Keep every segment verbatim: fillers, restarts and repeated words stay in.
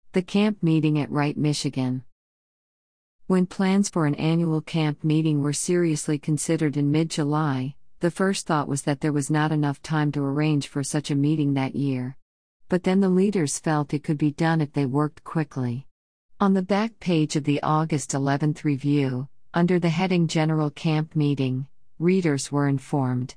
The camp meeting at Wright, Michigan. When plans for an annual camp meeting were seriously considered in mid-July, the first thought was that there was not enough time to arrange for such a meeting that year. But then the leaders felt it could be done if they worked quickly. On the back page of the August eleventh review, under the heading General Camp Meeting, readers were informed.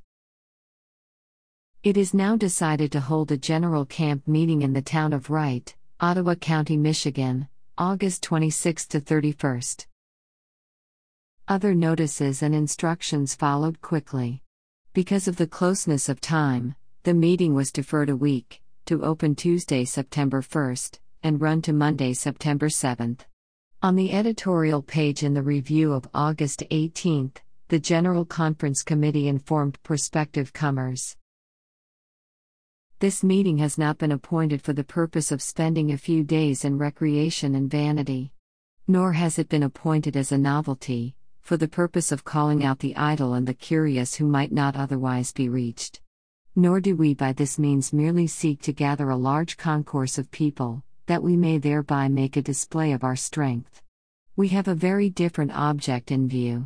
It is now decided to hold a general camp meeting in the town of Wright, Ottawa County, Michigan, August twenty-sixth to thirty-first. Other notices and instructions followed quickly. Because of the closeness of time, the meeting was deferred a week, to open Tuesday, September first, and run to Monday, September seventh. On the editorial page in the review of August eighteenth, the General Conference Committee informed prospective comers. This meeting has not been appointed for the purpose of spending a few days in recreation and vanity. Nor has it been appointed as a novelty, for the purpose of calling out the idle and the curious who might not otherwise be reached. Nor do we by this means merely seek to gather a large concourse of people, that we may thereby make a display of our strength. We have a very different object in view.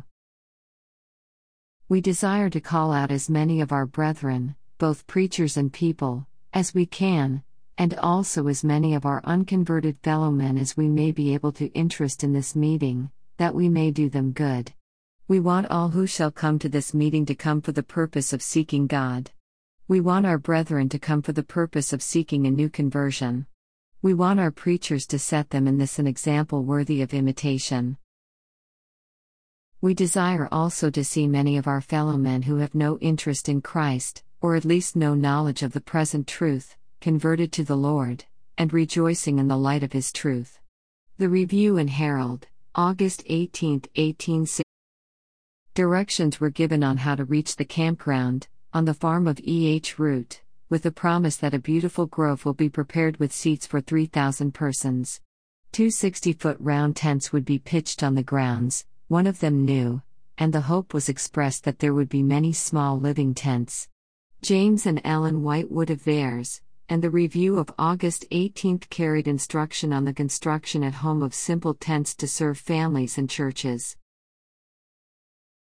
We desire to call out as many of our brethren, both preachers and people, as we can, and also as many of our unconverted fellowmen as we may be able to interest in this meeting, that we may do them good. We want all who shall come to this meeting to come for the purpose of seeking God. We want our brethren to come for the purpose of seeking a new conversion. We want our preachers to set them in this an example worthy of imitation. We desire also to see many of our fellowmen who have no interest in Christ, or at least no knowledge of the present truth, converted to the Lord, and rejoicing in the light of His truth. The Review and Herald, August eighteenth, eighteen sixty. Directions were given on how to reach the campground, on the farm of E H Root, with the promise that a beautiful grove will be prepared with seats for three thousand persons. Two sixty-foot round tents would be pitched on the grounds, one of them new, and the hope was expressed that there would be many small living tents. James and Ellen White would have theirs, and the Review of August eighteenth carried instruction on the construction at home of simple tents to serve families and churches.